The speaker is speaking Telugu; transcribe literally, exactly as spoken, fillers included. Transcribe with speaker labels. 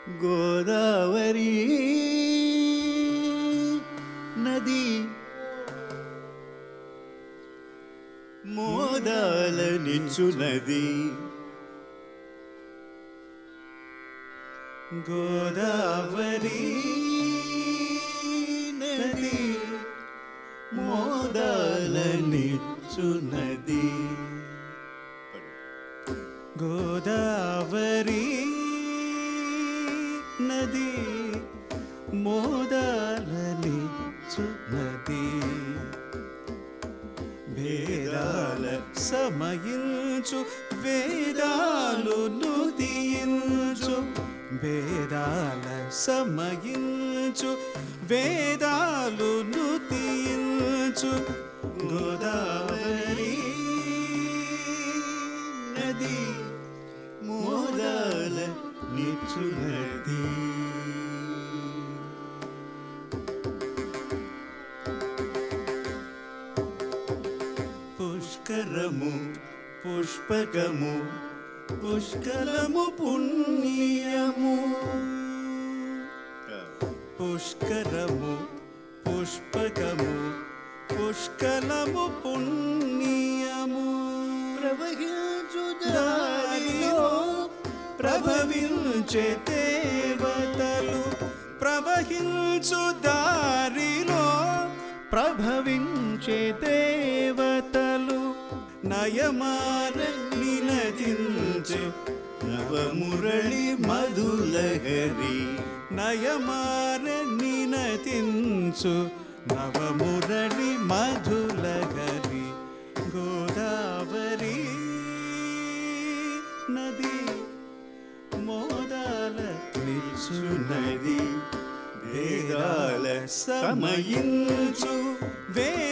Speaker 1: గోదావరి నది మోదాలనిచ్చునది. గోదావరి నది మోదాలనిచ్చునది. గోదావరి నది మోదాలనిచ్చునది. వేదాల సమయించు వేదాలు నుదియించు. వేదాల సమయించు వేదాలు నుదియించు. గోదావరి నది మోదాలనిచ్చునది. పుష్కరము పుష్పకము పుష్కలము పుణ్యము. పుష్కరము పుష్పకము పుష్కలము పుణ్యము. ప్రవహించు దారిలో ప్రభవించే దేవతలు. ప్రవహించు దారిలో ప్రభవించే దేవతలు. నయమాన నినదించు నవమురళి మధులహరి. నయమాన నినదించు నవమురళి మధులహరి. గోదావరి నది మోదాలనిచ్చునది. వేదాల సమయించు వే